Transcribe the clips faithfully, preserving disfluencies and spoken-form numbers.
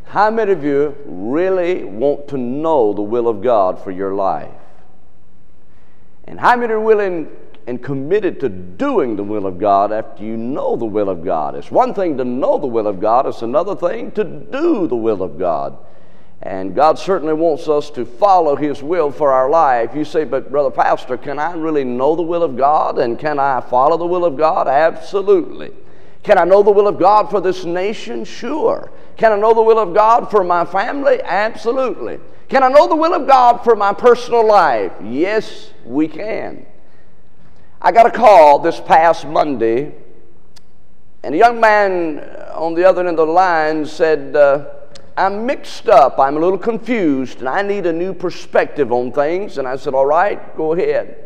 How many of you really want to know the will of God for your life? And how many are willing and committed to doing the will of God after you know the will of God? It's one thing to know the will of God. It's another thing to do the will of God. And God certainly wants us to follow His will for our life. You say, but Brother Pastor, can I really know the will of God? And can I follow the will of God? Absolutely. Can I know the will of God for this nation? Sure. Can I know the will of God for my family? Absolutely. Can I know the will of God for my personal life? Yes, we can. I got a call this past Monday, and a young man on the other end of the line said, uh, I'm mixed up, I'm a little confused, and I need a new perspective on things. And I said, all right, go ahead.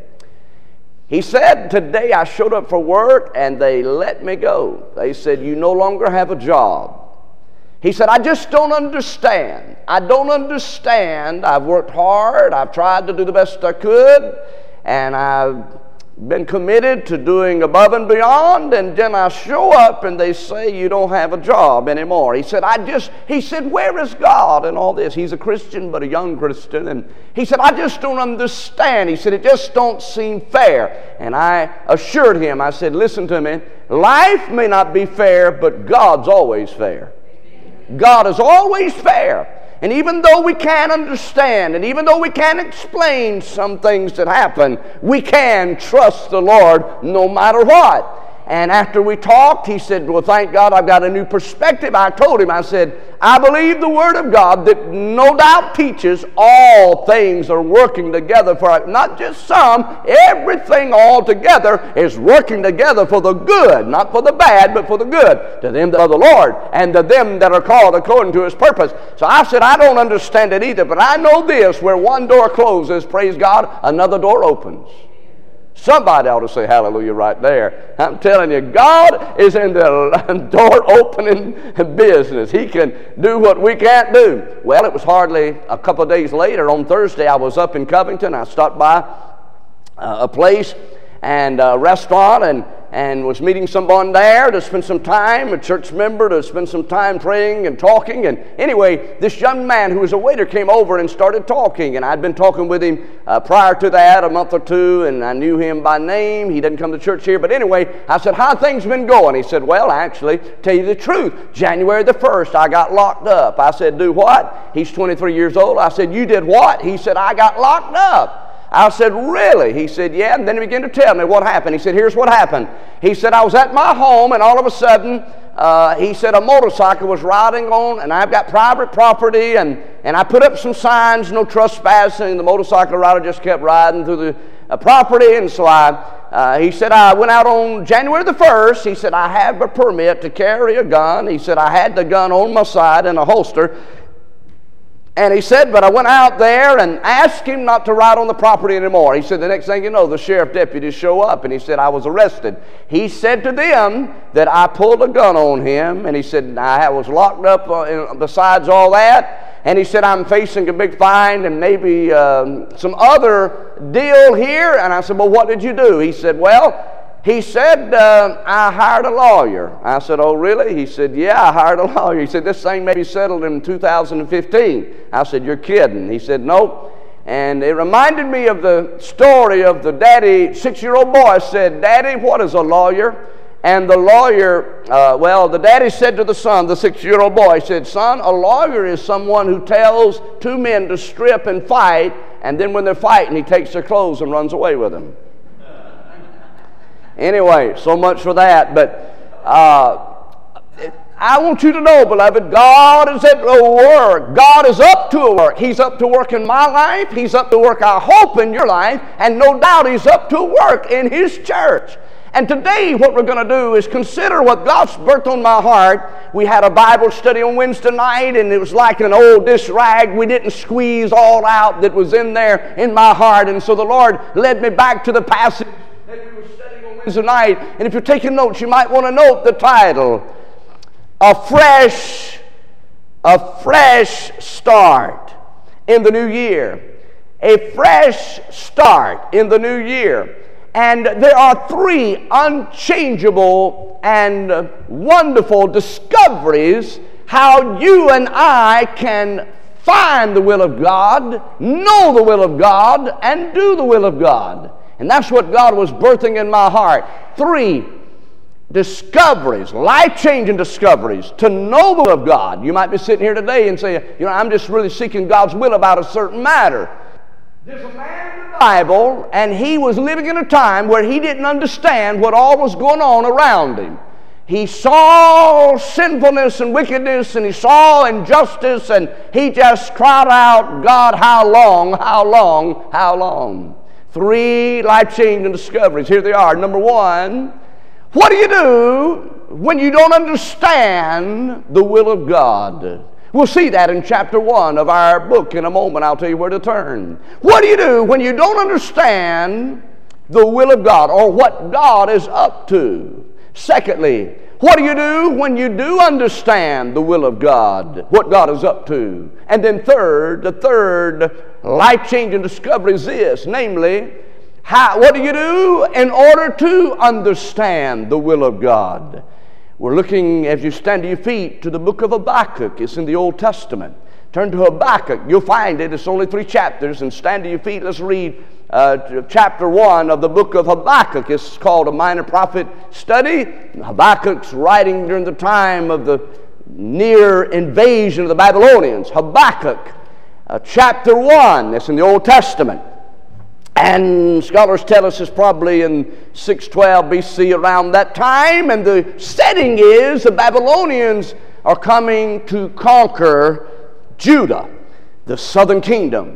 He said, today I showed up for work and they let me go. They said, you no longer have a job. He said, I just don't understand. I don't understand. I've worked hard. I've tried to do the best I could. And I've been committed to doing above and beyond. And then I show up and they say you don't have a job anymore. He said, I just, he said, where is God in all this? He's a Christian, but a young Christian. And he said, I just don't understand. He said, it just don't seem fair. And I assured him, I said, listen to me. Life may not be fair, but God's always fair. God is always fair. And even though we can't understand, and even though we can't explain some things that happen, we can trust the Lord no matter what. And after we talked, he said, well, thank God I've got a new perspective. I told him, I said, I believe the Word of God that no doubt teaches all things are working together for, not just some, everything all together is working together for the good, not for the bad, but for the good, to them that are the Lord, and to them that are called according to His purpose. So I said, I don't understand it either, but I know this, where one door closes, praise God, another door opens. Somebody ought to say hallelujah right there. I'm telling you, God is in the door opening business. He can do what we can't do. Well, it was hardly a couple of days later. On Thursday, I was up in Covington. I stopped by uh, a place and a restaurant and, and was meeting someone there to spend some time, a church member, to spend some time praying and talking. And anyway, this young man who was a waiter came over and started talking. And I'd been talking with him uh, prior to that, a month or two, and I knew him by name. He didn't come to church here. But anyway, I said, how things been going? He said, well, actually, tell you the truth, January the first, I got locked up. I said, do what? He's twenty-three years old. I said, you did what? He said, I got locked up. I said, really? He said, yeah. And then he began to tell me what happened. He said, here's what happened. He said, I was at my home, and all of a sudden, uh, he said, a motorcycle was riding on, and I've got private property, and, and I put up some signs, no trespassing. The motorcycle rider just kept riding through the uh, property, and so I, uh, he said, I went out on January the first. He said, I have a permit to carry a gun. He said, I had the gun on my side in a holster. And he said, but I went out there and asked him not to ride on the property anymore. He said, the next thing you know, the sheriff deputies show up, and he said, I was arrested. He said to them that I pulled a gun on him, and he said, I was locked up uh, besides all that. And he said, I'm facing a big fine and maybe um, some other deal here. And I said, well, what did you do? He said, well, He said, uh, I hired a lawyer. I said, oh, really? He said, yeah, I hired a lawyer. He said, this thing may be settled in two thousand fifteen. I said, you're kidding. He said, nope. And it reminded me of the story of the daddy, six-year-old boy said, Daddy, what is a lawyer? And the lawyer, uh, well, the daddy said to the son, the six-year-old boy, he said, son, a lawyer is someone who tells two men to strip and fight, and then when they're fighting, he takes their clothes and runs away with them. Anyway, so much for that. But uh, I want you to know, beloved, God is at work. God is up to a work. He's up to work in my life. He's up to work, I hope, in your life. And no doubt He's up to work in His church. And today what we're going to do is consider what God's birthed on my heart. We had a Bible study on Wednesday night, and it was like an old dish rag. We didn't squeeze all out that was in there in my heart. And so the Lord led me back to the passage that we were studying on Wednesday night. And if you're taking notes, you might want to note the title, A Fresh, A Fresh Start in the New Year. A fresh start in the new year. And there are three unchangeable and wonderful discoveries how you and I can find the will of God, know the will of God, and do the will of God. And that's what God was birthing in my heart. Three discoveries, life-changing discoveries, to know the will of God. You might be sitting here today and say, you know, I'm just really seeking God's will about a certain matter. There's a man in the Bible, and he was living in a time where he didn't understand what all was going on around him. He saw sinfulness and wickedness, and he saw injustice, and he just cried out, God, how long, how long, how long? Three life-changing discoveries. Here they are. Number one, what do you do when you don't understand the will of God? We'll see that in chapter one of our book in a moment. I'll tell you where to turn. What do you do when you don't understand the will of God or what God is up to? Secondly, what do you do when you do understand the will of God, what God is up to? And then third, the third life-changing discovery is this, namely, how, what do you do in order to understand the will of God? We're looking, as you stand to your feet, to the book of Habakkuk. It's in the Old Testament. Turn to Habakkuk. You'll find it. It's only three chapters. And stand to your feet. Let's read uh, chapter one of the book of Habakkuk. It's called a minor prophet study. Habakkuk's writing during the time of the near invasion of the Babylonians. Habakkuk, uh, chapter one. It's in the Old Testament. And scholars tell us it's probably in six twelve B C, around that time. And the setting is the Babylonians are coming to conquer Judah, the southern kingdom.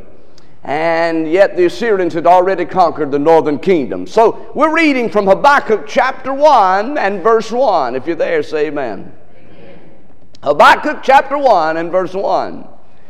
And yet the Assyrians had already conquered the northern kingdom. So we're reading from Habakkuk chapter one and verse one. If you're there, say amen. Amen. Habakkuk chapter one and verse one.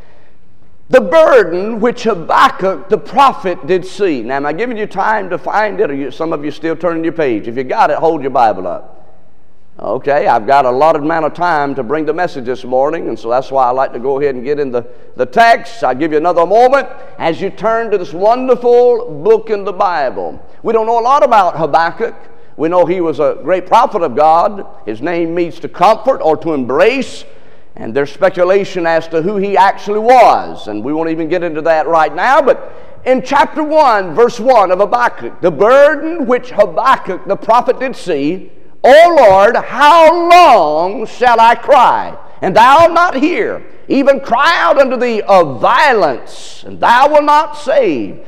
The burden which Habakkuk the prophet did see. Now, am I giving you time to find it, or you, some of you still turning your page? If you got it, hold your Bible up. Okay, I've got a allotted amount of time to bring the message this morning, and so that's why I like to go ahead and get in the, the text. I'll give you another moment as you turn to this wonderful book in the Bible. We don't know a lot about Habakkuk. We know he was a great prophet of God. His name means to comfort or to embrace. And there's speculation as to who he actually was. And we won't even get into that right now. But in chapter one, verse one of Habakkuk, the burden which Habakkuk the prophet did see, O Lord, how long shall I cry, and thou not hear? Even cry out unto thee of violence, and thou wilt not save.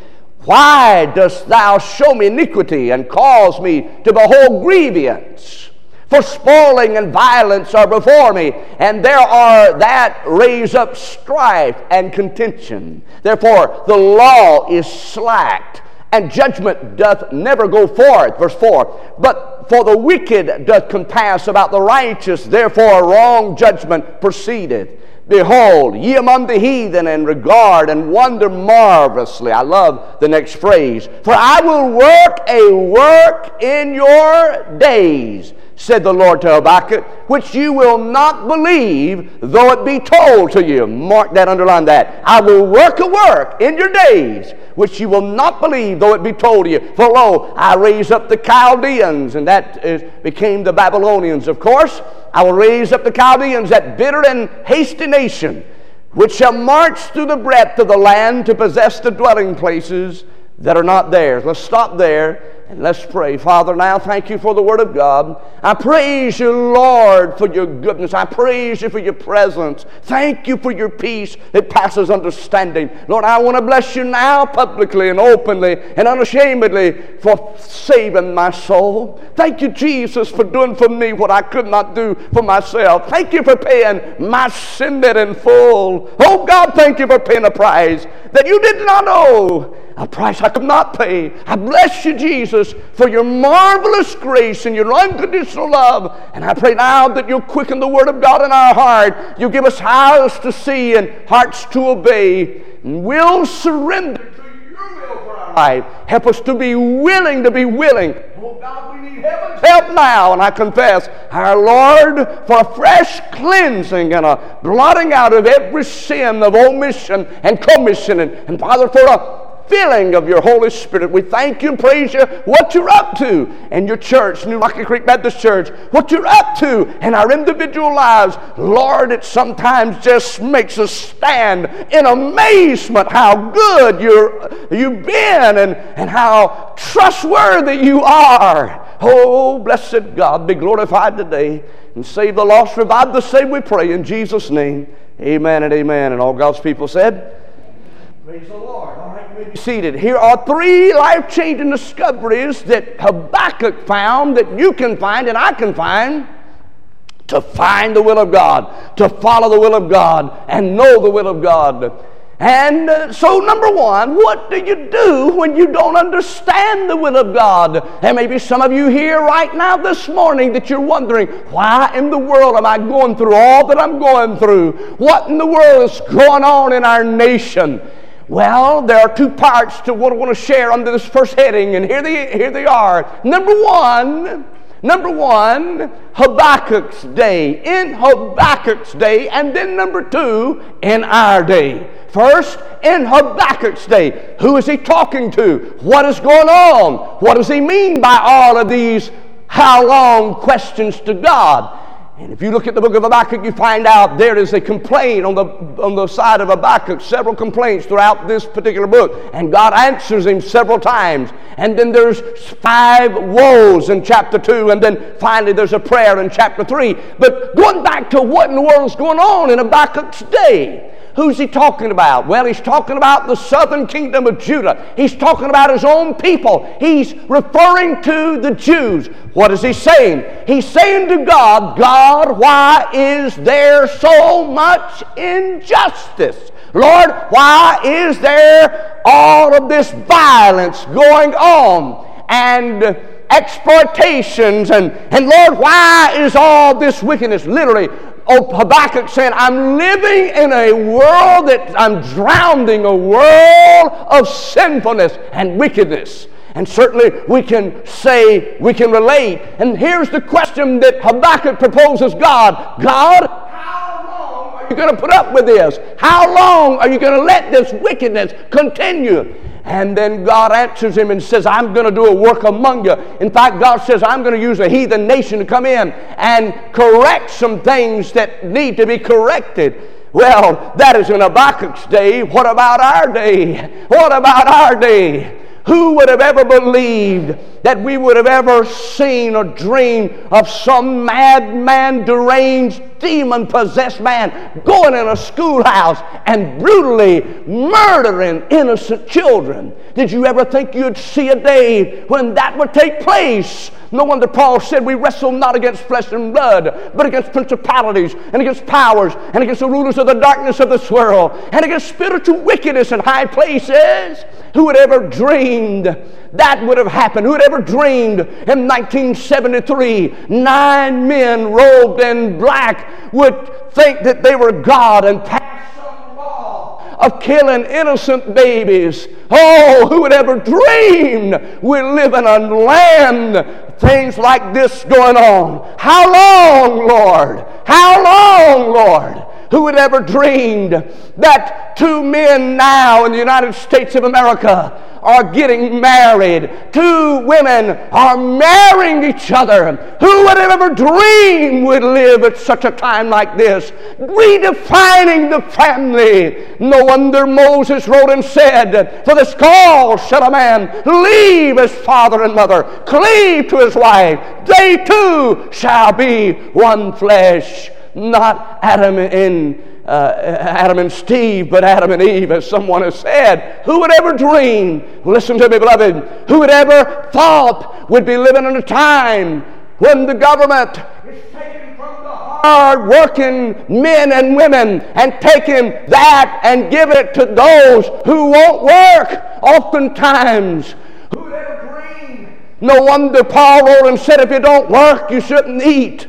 Why dost thou show me iniquity, and cause me to behold grievance? For spoiling and violence are before me, and there are that raise up strife and contention. Therefore the law is slacked, and judgment doth never go forth. Verse four. But for the wicked doth compass about the righteous, therefore a wrong judgment proceedeth. Behold, ye among the heathen, and regard and wonder marvelously. I love the next phrase. For I will work a work in your days, said the Lord to Habakkuk, which you will not believe, though it be told to you. Mark that, underline that. I will work a work in your days, which you will not believe, though it be told to you. For lo, I raise up the Chaldeans, and that is, became the Babylonians, of course. I will raise up the Chaldeans, that bitter and hasty nation, which shall march through the breadth of the land to possess the dwelling places that are not theirs. Let's stop there and let's pray. Father, now thank you for the Word of God. I praise you, Lord, for your goodness. I praise you for your presence. Thank you for your peace that passes understanding. Lord, I want to bless you now publicly and openly and unashamedly for saving my soul. Thank you, Jesus, for doing for me what I could not do for myself. Thank you for paying my sin debt in full. Oh God, thank you for paying a price that you did not owe, a price I could not pay. I bless you, Jesus, for your marvelous grace and your unconditional love. And I pray now that you'll quicken the Word of God in our heart. You'll give us eyes to see and hearts to obey. And we'll surrender to your will for our life. Help us to be willing to be willing. Oh God, we need heaven's help now. And I confess, our Lord, for a fresh cleansing and a blotting out of every sin of omission and commission. And, and Father, for a filling of your Holy Spirit. We thank you and praise you what you're up to in your church, New Rocky Creek Baptist Church, what you're up to in our individual lives. Lord, it sometimes just makes us stand in amazement how good you're, you've been and, and how trustworthy you are. Oh, blessed God, be glorified today and save the lost, revive the saved, we pray in Jesus' name. Amen and amen. And all God's people said, praise the Lord. All right, you may be seated. Here are three life-changing discoveries that Habakkuk found, that you can find and I can find, to find the will of God, to follow the will of God, and know the will of God. And uh, so, number one, what do you do when you don't understand the will of God? There may be some of you here right now this morning that you're wondering, why in the world am I going through all that I'm going through? What in the world is going on in our nation? Well, there are two parts to what I want to share under this first heading, and here they, here they are. Number one, Number one, Habakkuk's day, in Habakkuk's day, and then number two, in our day. First, in Habakkuk's day, who is he talking to? What is going on? What does he mean by all of these how long questions to God? And if you look at the book of Habakkuk, you find out there is a complaint on the, on the side of Habakkuk, several complaints throughout this particular book. And God answers him several times. And then there's five woes in chapter two. And then finally there's a prayer in chapter three. But going back to what in the world is going on in Habakkuk's day, who's he talking about? Well, he's talking about the southern kingdom of Judah. He's talking about his own people. He's referring to the Jews. What is he saying? He's saying to God, God, why is there so much injustice? Lord, why is there all of this violence going on? And exploitations and, and Lord, why is all this wickedness? Literally, oh, Habakkuk saying, I'm living in a world that I'm drowning, a world of sinfulness and wickedness. And certainly we can say, we can relate. And here's the question that Habakkuk proposes God. God, how long are you going to put up with this? How long are you going to let this wickedness continue? And then God answers him and says, I'm going to do a work among you. In fact, God says, I'm going to use a heathen nation to come in and correct some things that need to be corrected. Well, that is in Habakkuk's day. What about our day? What about our day? Who would have ever believed that we would have ever seen or dreamed of some madman, deranged, demon-possessed man going in a schoolhouse and brutally murdering innocent children? Did you ever think you'd see a day when that would take place? No wonder Paul said we wrestle not against flesh and blood, but against principalities and against powers and against the rulers of the darkness of this world and against spiritual wickedness in high places. Who would ever dreamed that would have happened? Who would ever dreamed in nineteen seventy-three nine men robed in black would think that they were God and pass some law of killing innocent babies? Oh, who would ever dream we live in a land things like this going on? How long, Lord? How long, Lord? Who would ever dreamed that two men now in the United States of America are getting married? Two women are marrying each other. Who would have ever dreamed we'd live at such a time like this? Redefining the family. No wonder Moses wrote and said, for this cause shall a man leave his father and mother, cleave to his wife. They two shall be one flesh. Not Adam and uh, Adam and Steve, but Adam and Eve, as someone has said. Who would ever dream? Listen to me, beloved. Who would ever thought we'd be living in a time when the government is taking from the hard-working men and women and taking that and give it to those who won't work? Oftentimes, who would ever dream? No wonder Paul wrote and said, if you don't work, you shouldn't eat.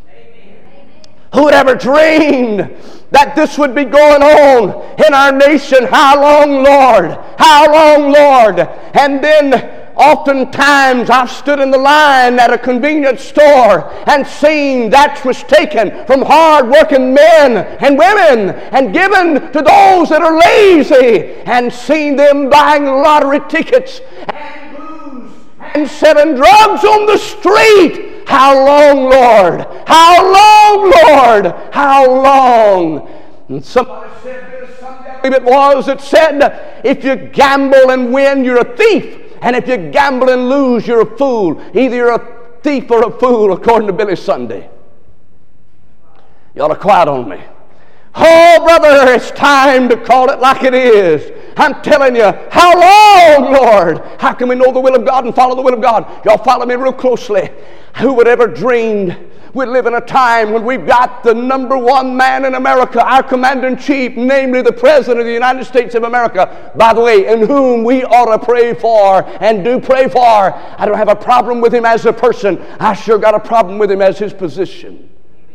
Who would ever dreamed that this would be going on in our nation? How long, Lord? How long, Lord? And then oftentimes I've stood in the line at a convenience store and seen that was taken from hard-working men and women and given to those that are lazy, and seen them buying lottery tickets and booze and selling drugs on the street. How long, Lord? How long, Lord? How long? And somebody said this Sunday, I believe it was, that said, if you gamble and win, you're a thief. And if you gamble and lose, you're a fool. Either you're a thief or a fool, according to Billy Sunday. You ought to quiet on me. Oh, brother, it's time to call it like it is. I'm telling you, how long, Lord? How can we know the will of God and follow the will of God? Y'all follow me real closely. Who would ever dreamed we live in a time when we've got the number one man in America, our commander-in-chief, namely the President of the United States of America, by the way, in whom we ought to pray for and do pray for. I don't have a problem with him as a person. I sure got a problem with him as his position.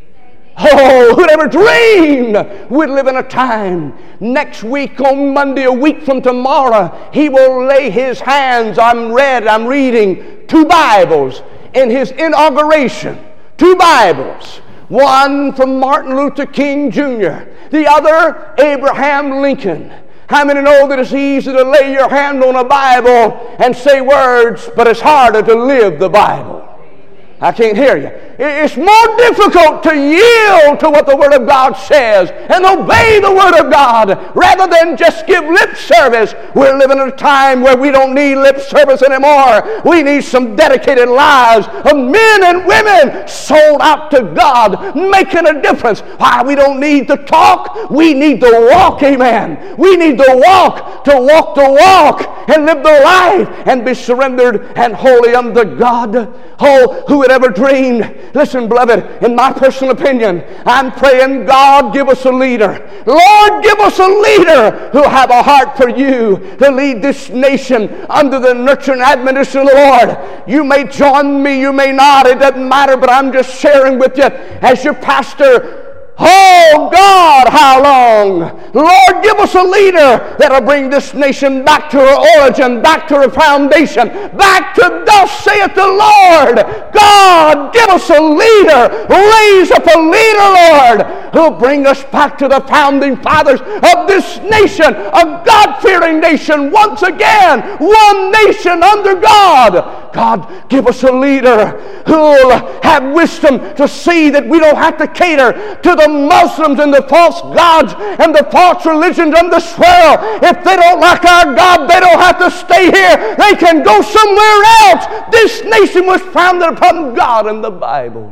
Oh, who'd ever dreamed we'd live in a time next week on Monday, a week from tomorrow, he will lay his hands, I'm read, I'm reading two Bibles in his inauguration. Two Bibles. One from Martin Luther King Junior The other, Abraham Lincoln. How many know that it's easy to lay your hand on a Bible and say words, but it's harder to live the Bible? I can't hear you. It's more difficult to yield to what the Word of God says and obey the Word of God rather than just give lip service. We're living in a time where we don't need lip service anymore. We need some dedicated lives of men and women sold out to God, making a difference. Why? We don't need to talk. We need to walk, amen. We need to walk, to walk the walk and live the life and be surrendered and holy unto God. Oh, who would ever dreamed? Listen, beloved, in my personal opinion, I'm praying, God, give us a leader. Lord, give us a leader who'll have a heart for you to lead this nation under the nurturing admonition of the Lord. You may join me, you may not, it doesn't matter, but I'm just sharing with you as your pastor. Oh God, how long? Lord, give us a leader that'll bring this nation back to her origin, back to her foundation, back to thus saith the Lord. God, give us a leader. Raise up a leader, Lord, who'll bring us back to the founding fathers of this nation, a God-fearing nation once again, one nation under God. God, give us a leader who'll have wisdom to see that we don't have to cater to the Muslims and the false gods and the false religions and the swirl. If they don't like our God, they don't have to stay here. They can go somewhere else. This nation was founded upon God and the Bible.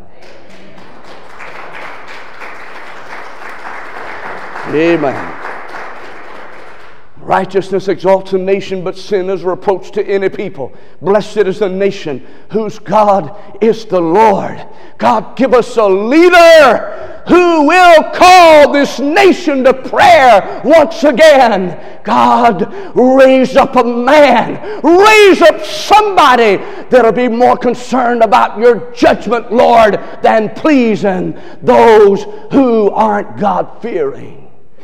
Amen. Righteousness exalts a nation, but sin is a reproach to any people. Blessed is the nation whose God is the Lord. God, give us a leader who will call this nation to prayer once again. God, raise up a man. Raise up somebody that'll be more concerned about your judgment, Lord, than pleasing those who aren't God-fearing.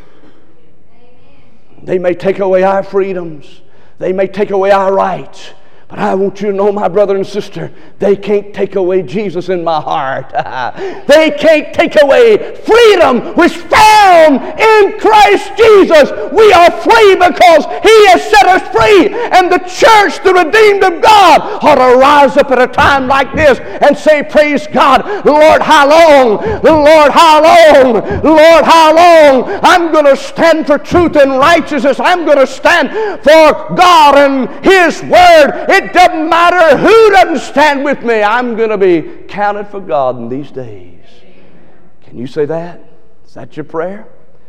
They may take away our freedoms. They may take away our rights. But I want you to know, my brother and sister, they can't take away Jesus in my heart. They can't take away freedom which found in Christ Jesus. We are free because He has set us free. And the church, the redeemed of God, ought to rise up at a time like this and say, praise God. Lord, how long? Lord, how long? Lord, how long? I'm going to stand for truth and righteousness. I'm going to stand for God and His Word. It It doesn't matter who doesn't stand with me. I'm going to be counted for God in these days. Can you say that? Is that your prayer?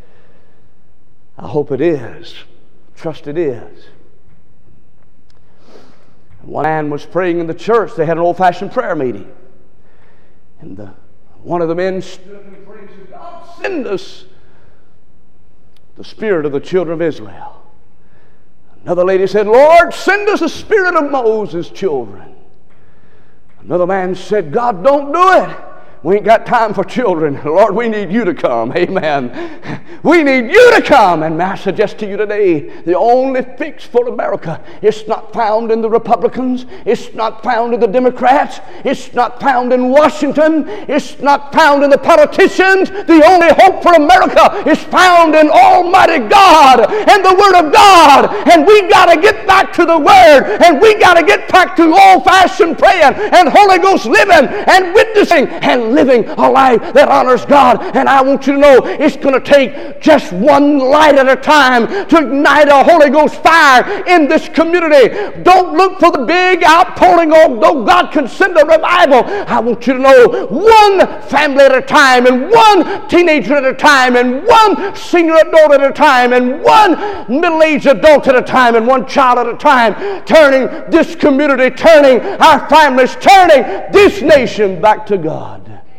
I hope it is. Trust it is. One man was praying in the church. They had an old-fashioned prayer meeting. And the, one of the men stood and prayed and said, God, send us the spirit of the children of Israel. Another lady said, Lord, send us the spirit of Moses' children. Another man said, God, don't do it. We ain't got time for children. Lord, we need you to come. Amen. We need you to come. And may I suggest to you today, the only fix for America is not found in the Republicans. It's not found in the Democrats. It's not found in Washington. It's not found in the politicians. The only hope for America is found in Almighty God and the Word of God. And we got to get back to the Word. And we got to get back to old-fashioned praying and Holy Ghost living and witnessing and living a life that honors God. And I want you to know it's going to take just one light at a time to ignite a Holy Ghost fire in this community. Don't look for the big outpouring, although God can send a revival. I want you to know one family at a time, and one teenager at a time, and one senior adult at a time, and one middle-aged adult at a time, and one child at a time, turning this community, turning our families, turning this nation back to God.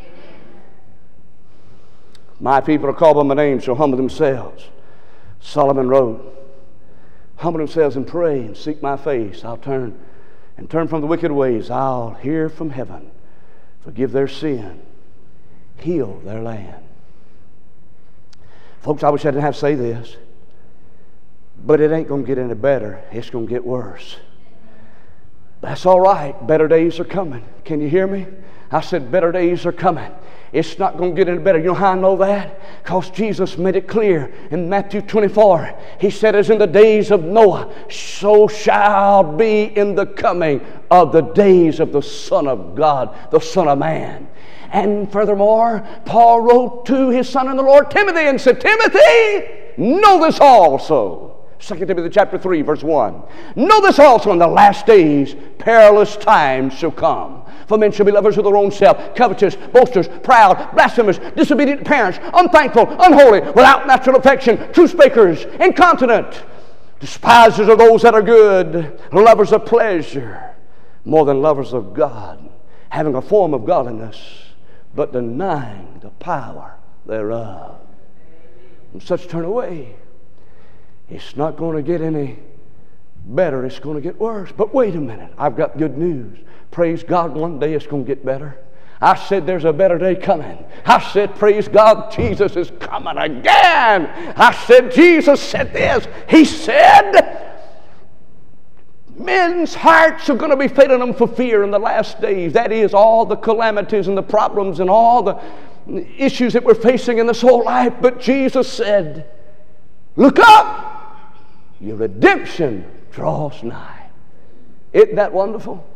My people are called by my name, shall humble themselves. Solomon wrote, humble themselves and pray and seek my face. I'll turn and turn from the wicked ways. I'll hear from heaven, forgive their sin, heal their land. Folks, I wish I didn't have to say this, but it ain't going to get any better. It's going to get worse. That's all right. Better days are coming. Can you hear me? I said better days are coming. It's not going to get any better. You know how I know that? Because Jesus made it clear in Matthew twenty-four. He said, as in the days of Noah, so shall be in the coming of the days of the Son of God, the Son of Man. And furthermore, Paul wrote to his son in the Lord, Timothy, and said, Timothy, know this also. Second Timothy chapter three, verse one. Know this also, in the last days perilous times shall come. For men shall be lovers of their own self, covetous, boasters, proud, blasphemous, disobedient to parents, unthankful, unholy, without natural affection, truth speakers, incontinent, despisers of those that are good, lovers of pleasure, more than lovers of God, having a form of godliness, but denying the power thereof. And such turn away. It's not going to get any better. It's going to get worse. But wait a minute. I've got good news. Praise God, one day it's going to get better. I said there's a better day coming. I said, praise God, Jesus is coming again. I said, Jesus said this. He said, men's hearts are going to be failing them for fear in the last days. That is, all the calamities and the problems and all the issues that we're facing in this whole life. But Jesus said, look up. Your redemption draws nigh. Isn't that wonderful?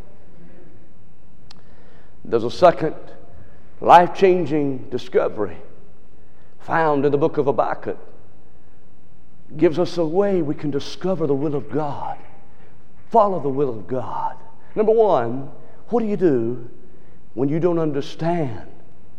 There's a second life-changing discovery found in the book of Habakkuk. It gives us a way we can discover the will of God. Follow the will of God. Number one, what do you do when you don't understand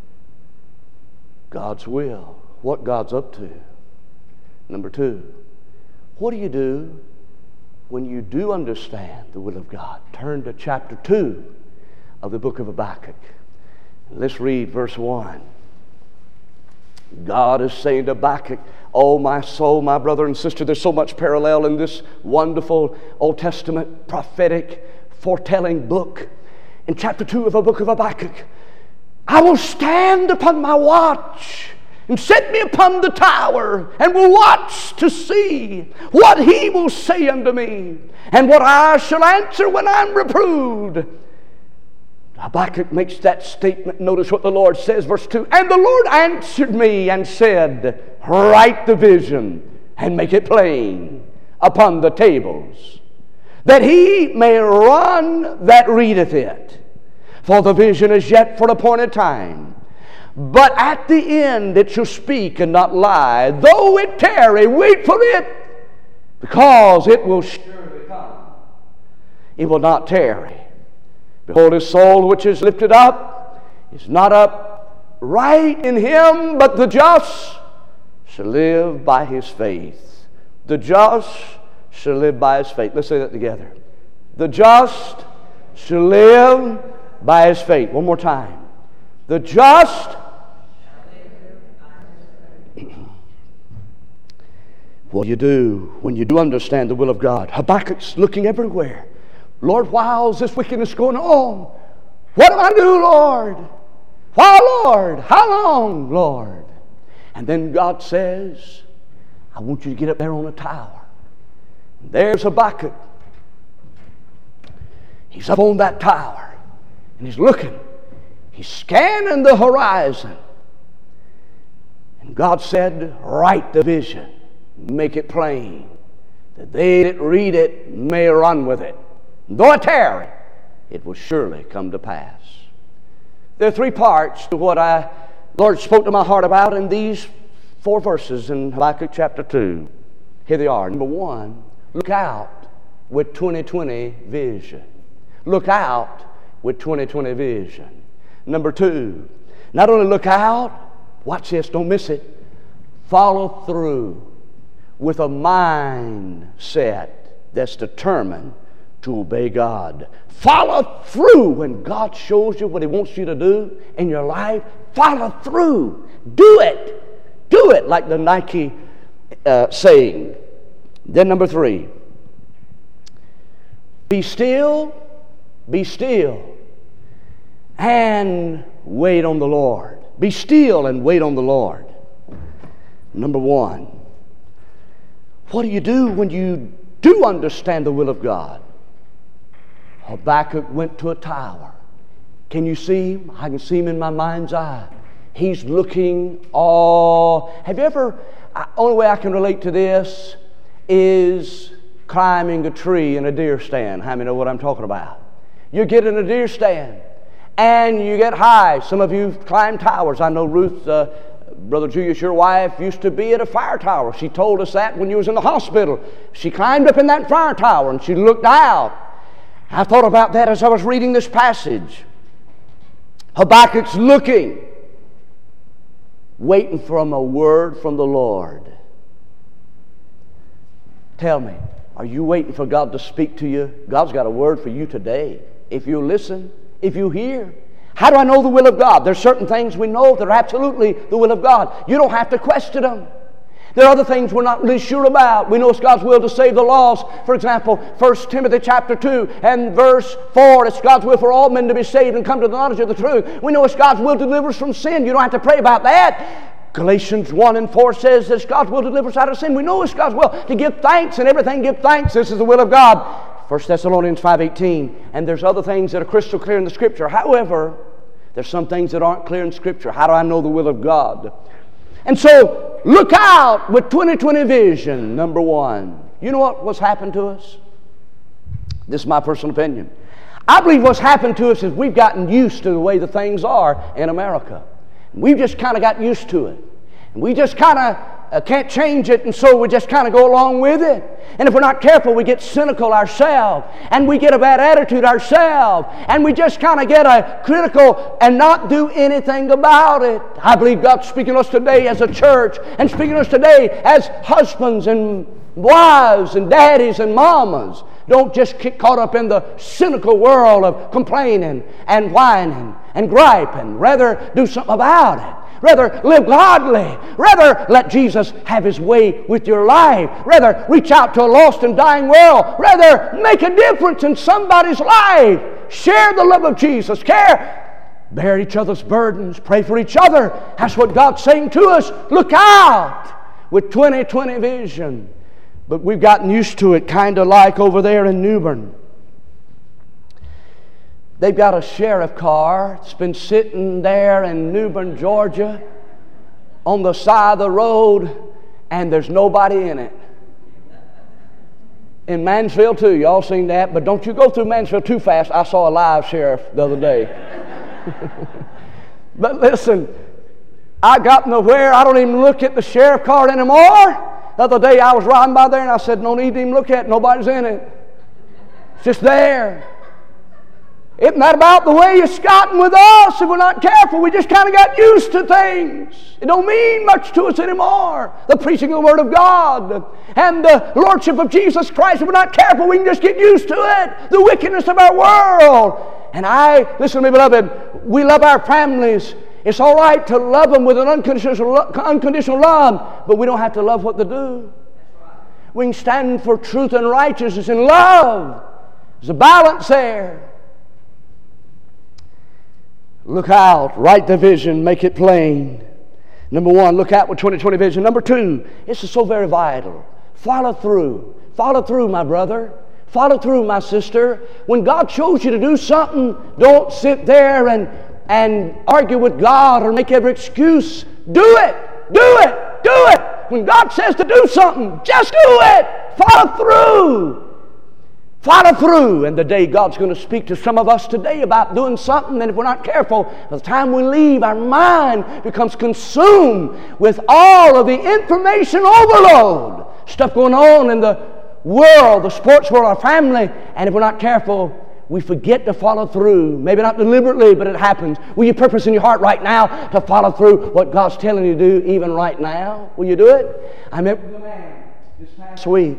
God's will, what God's up to? Number two, what do you do when you do understand the will of God? Turn to chapter two of the book of Habakkuk. Let's read verse one. God is saying to Habakkuk, oh my soul, my brother and sister, there's so much parallel in this wonderful Old Testament prophetic foretelling book. In chapter two of the book of Habakkuk, I will stand upon my watch and set me upon the tower, and will watch to see what he will say unto me, and what I shall answer when I'm reproved. Habakkuk makes that statement. Notice what the Lord says, verse two. And the Lord answered me and said, write the vision and make it plain upon the tables, that he may run that readeth it. For the vision is yet for an appointed time, but at the end it shall speak and not lie. Though it tarry, wait for it, because it will surely come. It will not tarry. Behold, his soul which is lifted up is not up right in him, but the just shall live by his faith. The just shall live by his faith. Let's say that together. The just shall live by his faith. One more time. The just. What do you do when you do understand the will of God? Habakkuk's looking everywhere. Lord, why is this wickedness going on? What do I do, Lord? Why, Lord? How long, Lord? And then God says, I want you to get up there on a tower. And there's Habakkuk. He's up on that tower, and he's looking. He's scanning the horizon. And God said, write the vision, make it plain, that they that read it may run with it. Though it tarry, it will surely come to pass. There are three parts to what I, Lord spoke to my heart about in these four verses in Habakkuk chapter two. Here they are. Number one, look out with twenty twenty vision. Look out with twenty twenty vision. Number two, not only look out, watch this, don't miss it, follow through with a mindset that's determined to obey God. Follow through when God shows you what He wants you to do in your life. Follow through. Do it. Do it, like the Nike uh, saying. Then number three, be still, be still, and wait on the Lord. Be still and wait on the Lord. Number one, what do you do when you do understand the will of God? Habakkuk went to a tower. Can you see him? I can see him in my mind's eye. He's looking all... Have you ever... The only way I can relate to this is climbing a tree in a deer stand. How many know what I'm talking about? You get in a deer stand and you get high. Some of you climb towers. I know Ruth, uh, Brother Julius, your wife, used to be at a fire tower. She told us that when you was in the hospital. She climbed up in that fire tower and she looked out. I thought about that as I was reading this passage. Habakkuk's looking, waiting for a word from the Lord. Tell me, are you waiting for God to speak to you? God's got a word for you today. If you listen, if you hear. How do I know the will of God? There's certain things we know that are absolutely the will of God. You don't have to question them. There are other things we're not really sure about. We know it's God's will to save the lost. For example, First Timothy chapter two and verse four, it's God's will for all men to be saved and come to the knowledge of the truth. We know it's God's will to deliver us from sin. You don't have to pray about that. Galatians one and four says that it's God's will to deliver us out of sin. We know it's God's will to give thanks, and everything give thanks. This is the will of God. First Thessalonians five eighteen. And there's other things that are crystal clear in the Scripture. However, there's some things that aren't clear in Scripture. How do I know the will of God? And so, look out with twenty twenty vision, number one. You know what, what's happened to us? This is my personal opinion. I believe what's happened to us is we've gotten used to the way the things are in America. We've just kind of got used to it. And we just kind of uh, can't change it, and so we just kind of go along with it. And if we're not careful, we get cynical ourselves, and we get a bad attitude ourselves, and we just kind of get a critical and not do anything about it. I believe God's speaking to us today as a church, and speaking to us today as husbands and wives and daddies and mamas. Don't just get caught up in the cynical world of complaining and whining and griping. Rather, do something about it. Rather, live godly. Rather, let Jesus have His way with your life. Rather, reach out to a lost and dying world. Rather, make a difference in somebody's life. Share the love of Jesus. Care. Bear each other's burdens. Pray for each other. That's what God's saying to us. Look out with twenty twenty vision. But we've gotten used to it, kind of like over there in New Bern. They've got a sheriff car that's been sitting there in New Bern, Georgia, on the side of the road, and there's nobody in it. In Mansfield, too. Y'all seen that? But don't you go through Mansfield too fast. I saw a live sheriff the other day. But listen, I got nowhere. I don't even look at the sheriff car anymore. The other day I was riding by there and I said, no need to even look at it. Nobody's in it. It's just there. Isn't that about the way it's gotten with us? If we're not careful, we just kind of got used to things. It don't mean much to us anymore. The preaching of the Word of God and the Lordship of Jesus Christ. If we're not careful, we can just get used to it. The wickedness of our world. And I, listen to me, beloved, we love our families. It's all right to love them with an unconditional, unconditional love, but we don't have to love what they do. We can stand for truth and righteousness and love. There's a balance there. Look out, write the vision, make it plain. Number one, look out with twenty twenty vision. Number two, this is so very vital. Follow through. Follow through, my brother. Follow through, my sister. When God chose you to do something, don't sit there and, and argue with God or make every excuse. Do it. Do it. Do it. When God says to do something, just do it. Follow through. Follow through. And the day God's going to speak to some of us today about doing something, and if we're not careful, by the time we leave, our mind becomes consumed with all of the information overload. Stuff going on in the world, the sports world, our family, and if we're not careful, we forget to follow through. Maybe not deliberately, but it happens. Will you purpose in your heart right now to follow through what God's telling you to do even right now? Will you do it? I met with a man this past week.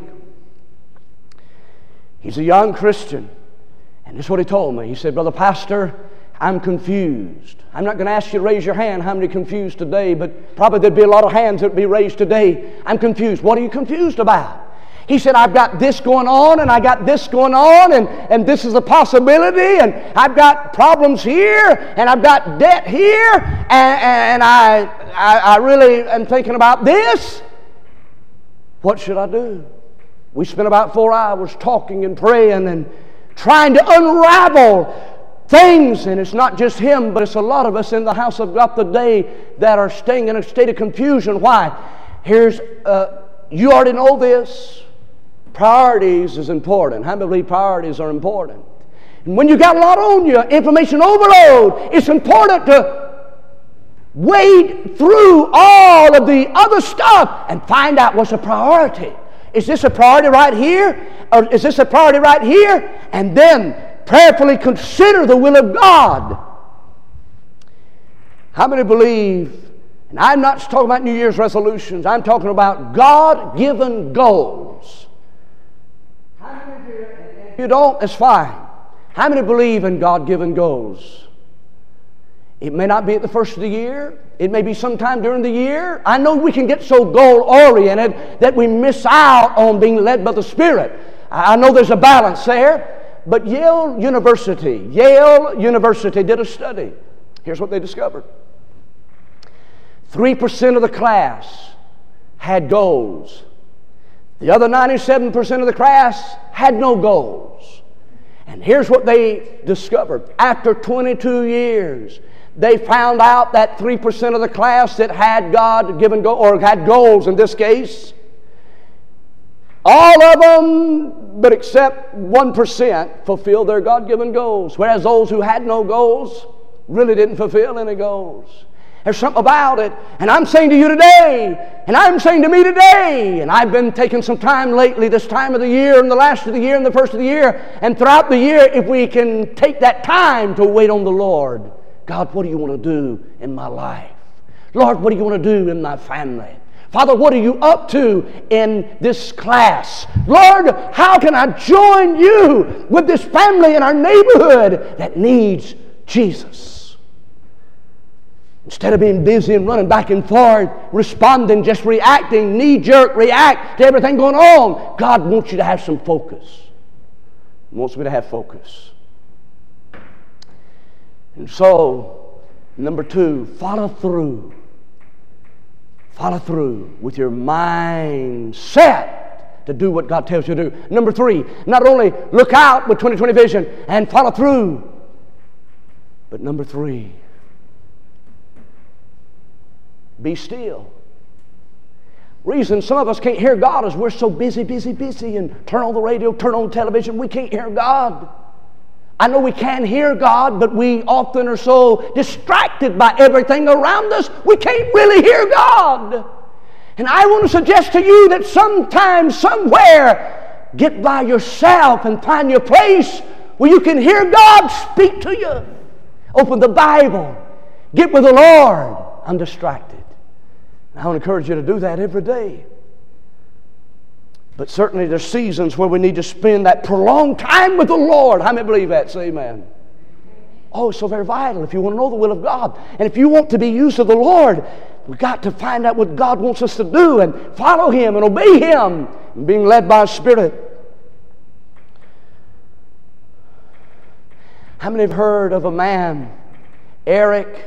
He's a young Christian, and this is what he told me. He said, Brother Pastor, I'm confused. I'm not going to ask you to raise your hand how many confused today, but probably there'd be a lot of hands that would be raised today. I'm confused. What are you confused about? He said, I've got this going on, and I got this going on, and, and this is a possibility, and I've got problems here, and I've got debt here, and, and I, I, I really am thinking about this. What should I do? We spent about four hours talking and praying and trying to unravel things, and it's not just him, but it's a lot of us in the house of God today that are staying in a state of confusion. Why? Here's, uh, you already know this. Priorities is important. How many believe priorities are important? And when you got a lot on you, information overload, it's important to wade through all of the other stuff and find out what's a priority. Is this a priority right here? Or is this a priority right here? And then prayerfully consider the will of God. How many believe, and I'm not talking about New Year's resolutions, I'm talking about God-given goals. How many here, if you don't, that's fine. How many believe in God-given goals? It may not be at the first of the year. It may be sometime during the year. I know we can get so goal-oriented that we miss out on being led by the Spirit. I know there's a balance there. But Yale University, Yale University did a study. Here's what they discovered. three percent of the class had goals. The other ninety-seven percent of the class had no goals. And here's what they discovered. After twenty-two years, they found out that three percent of the class that had God-given goals, or had goals in this case, all of them, but except one percent, fulfilled their God-given goals. Whereas those who had no goals really didn't fulfill any goals. There's something about it. And I'm saying to you today, and I'm saying to me today, and I've been taking some time lately, this time of the year, and the last of the year, and the first of the year, and throughout the year, if we can take that time to wait on the Lord. God, what do you want to do in my life? Lord, what do you want to do in my family? Father, what are you up to in this class? Lord, how can I join you with this family in our neighborhood that needs Jesus? Instead of being busy and running back and forth, responding, just reacting, knee-jerk, react to everything going on, God wants you to have some focus. He wants me to have focus. And so, number two, follow through. Follow through with your mind set to do what God tells you to do. Number three, not only look out with twenty twenty vision and follow through, but number three, be still. Reason some of us can't hear God is we're so busy, busy, busy, and turn on the radio, turn on television, we can't hear God. I know we can hear God, but we often are so distracted by everything around us, we can't really hear God. And I want to suggest to you that sometime, somewhere, get by yourself and find your place where you can hear God speak to you. Open the Bible. Get with the Lord undistracted. And I want to encourage you to do that every day. But certainly there's seasons where we need to spend that prolonged time with the Lord. How many believe that? Say amen. Oh, it's so very vital if you want to know the will of God. And if you want to be used of the Lord, we've got to find out what God wants us to do and follow Him and obey Him and being led by His Spirit. How many have heard of a man Eric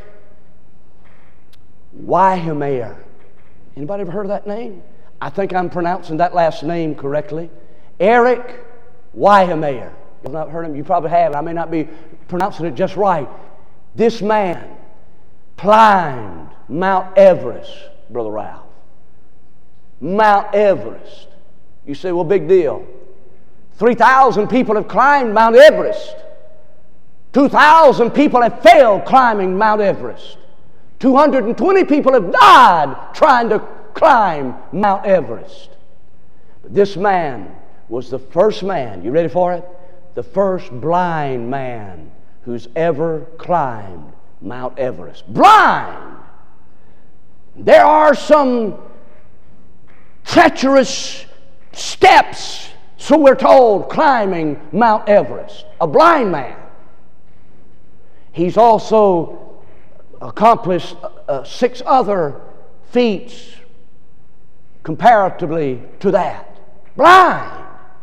Weihenmayer. Anybody ever heard of that name? I think I'm pronouncing that last name correctly. Eric Weihenmayer. You've not heard him? You probably have. I may not be pronouncing it just right. This man climbed Mount Everest, Brother Ralph. Mount Everest. You say, well, big deal. three thousand people have climbed Mount Everest. two thousand people have failed climbing Mount Everest. two hundred twenty people have died trying to climb Mount Everest. But this man was the first man, you ready for it? The first blind man who's ever climbed Mount Everest. Blind! There are some treacherous steps, so we're told, climbing Mount Everest. A blind man. He's also accomplished uh, six other feats comparatively to that. Blind.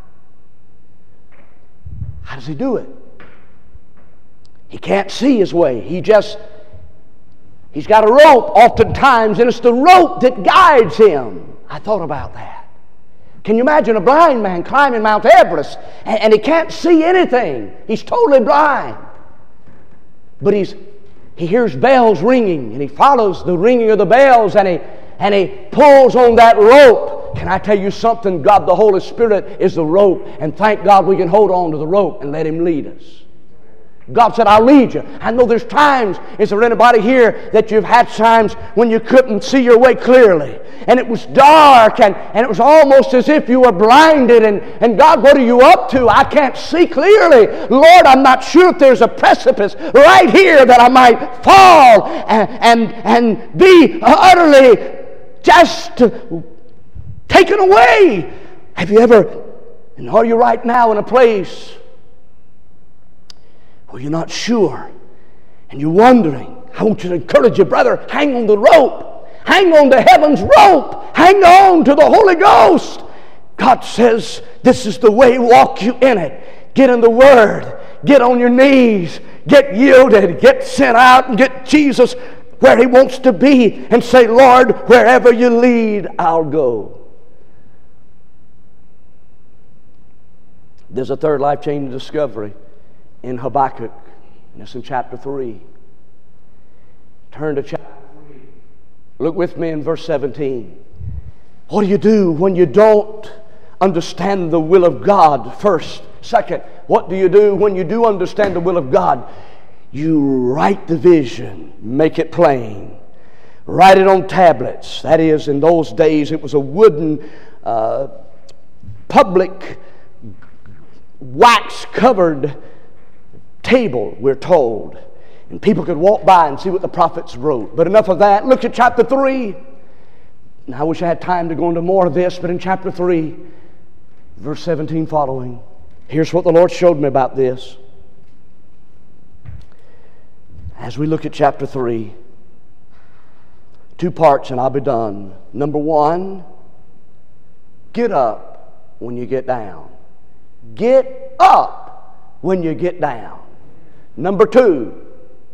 How does he do it? He can't see his way. He just, he's got a rope oftentimes, and it's the rope that guides him. I thought about that. Can you imagine a blind man climbing Mount Everest, and, and he can't see anything? He's totally blind. But he's, he hears bells ringing, and he follows the ringing of the bells, and he, and he pulls on that rope. Can I tell you something? God the Holy Spirit is the rope, and thank God we can hold on to the rope and let Him lead us. God said, I'll lead you. I know there's times, is there anybody here that you've had times when you couldn't see your way clearly? And it was dark, and, and it was almost as if you were blinded, and, and God, what are you up to? I can't see clearly. Lord, I'm not sure if there's a precipice right here that I might fall and, and, and be utterly just taken away. Have you ever, and are you right now in a place where you're not sure and you're wondering? I want you to encourage you, brother, hang on the rope. Hang on to heaven's rope. Hang on to the Holy Ghost. God says, this is the way, walk you in it. Get in the Word. Get on your knees. Get yielded. Get sent out and get Jesus where He wants to be and say, Lord, wherever you lead, I'll go. There's a third life-changing discovery in Habakkuk, and it's in chapter three. Turn to chapter three. Look with me in verse seventeen. What do you do when you don't understand the will of God? First. Second, what do you do when you do understand the will of God? You write the vision, make it plain. Write it on tablets. That is, in those days, it was a wooden uh, public wax-covered table, we're told. And people could walk by and see what the prophets wrote. But enough of that. Look at chapter three. Now, I wish I had time to go into more of this, but in chapter three, verse seventeen following, here's what the Lord showed me about this. As we look at chapter three, two parts and I'll be done. Number one, get up when you get down. Get up when you get down. Number two,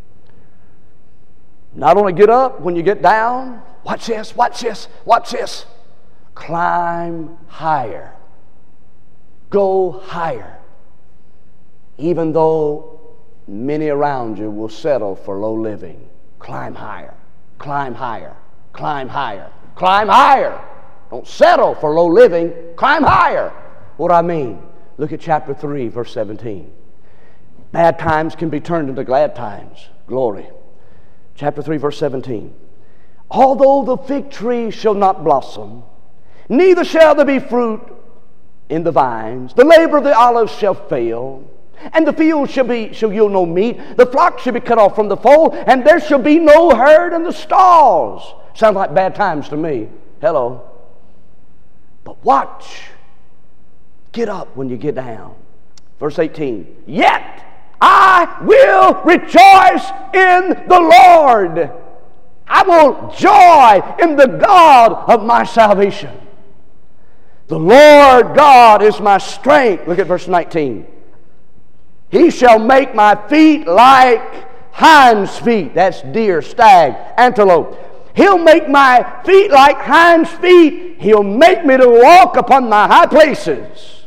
not only get up when you get down, watch this, watch this, watch this. Climb higher. Go higher. Even though many around you will settle for low living. Climb higher. Climb higher. Climb higher. Climb higher. Don't settle for low living. Climb higher. What do I mean? Look at chapter three, verse seventeen. Bad times can be turned into glad times. Glory. Chapter three, verse seventeen. Although the fig tree shall not blossom, neither shall there be fruit in the vines, the labor of the olives shall fail, and the field shall be shall yield no meat, the flock shall be cut off from the fold, and there shall be no herd in the stalls. Sounds like bad times to me. Hello. But watch. Get up when you get down. Verse eighteen. Yet I will rejoice in the Lord. I will joy in the God of my salvation. The Lord God is my strength. Look at verse nineteen. He shall make my feet like hinds feet. That's deer, stag, antelope. He'll make my feet like hinds feet. He'll make me to walk upon my high places.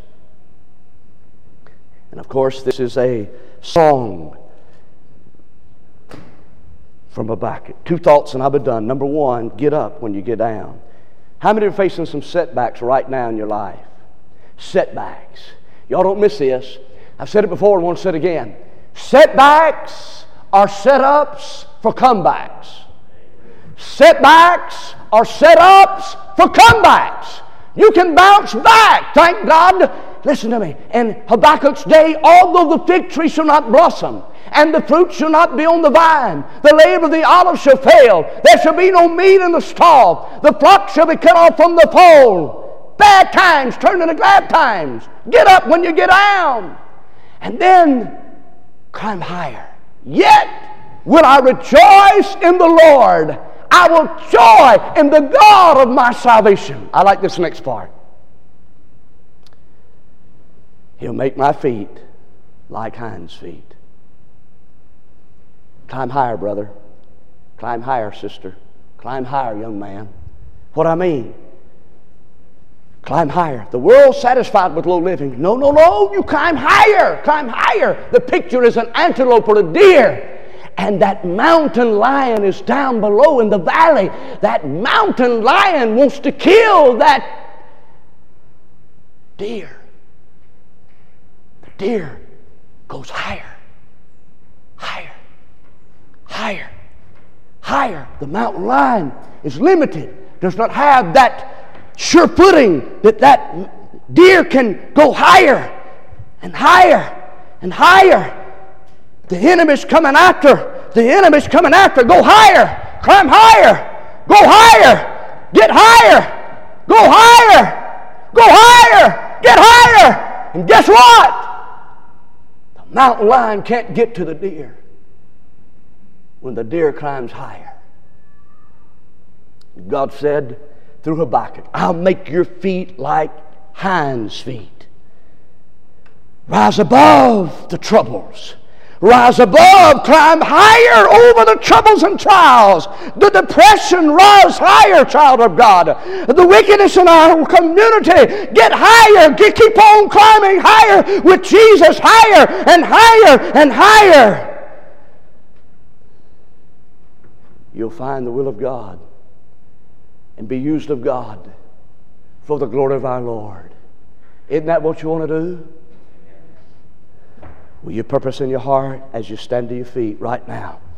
And of course, this is a song from Habakkuk. Two thoughts and I'll be done. Number one, get up when you get down. How many are facing some setbacks right now in your life? Setbacks. Y'all don't miss this. I've said it before and want to say it again. Setbacks are setups for comebacks. Setbacks are setups for comebacks. You can bounce back, thank God. Listen to me. In Habakkuk's day, although the fig tree shall not blossom, and the fruit shall not be on the vine, the labor of the olive shall fail, there shall be no meat in the stall, the flock shall be cut off from the fold. Bad times turn into glad times. Get up when you get down. And then climb higher. Yet will I rejoice in the Lord. I will joy in the God of my salvation. I like this next part. He'll make my feet like hinds' feet. Climb higher, brother. Climb higher, sister. Climb higher, young man. What I mean? Climb higher. The world's satisfied with low living. No, no, no. You climb higher. Climb higher. The picture is an antelope or a deer. And that mountain lion is down below in the valley. That mountain lion wants to kill that deer. The deer goes higher, higher, higher, higher. The mountain lion is limited, does not have that sure footing that that deer can go higher and higher and higher. The enemy's coming after. The enemy's coming after. Go higher. Climb higher. Go higher. Get higher. Go higher. Go higher. Get higher. And guess what? The mountain lion can't get to the deer when the deer climbs higher. God said through Habakkuk, I'll make your feet like hinds' feet. Rise above the troubles. Rise above, climb higher over the troubles and trials. The depression, rise higher, child of God. The wickedness in our community, get higher. Get, keep on climbing higher with Jesus, higher and higher and higher. You'll find the will of God and be used of God for the glory of our Lord. Isn't that what you want to do? Will you purpose in your heart as you stand to your feet right now?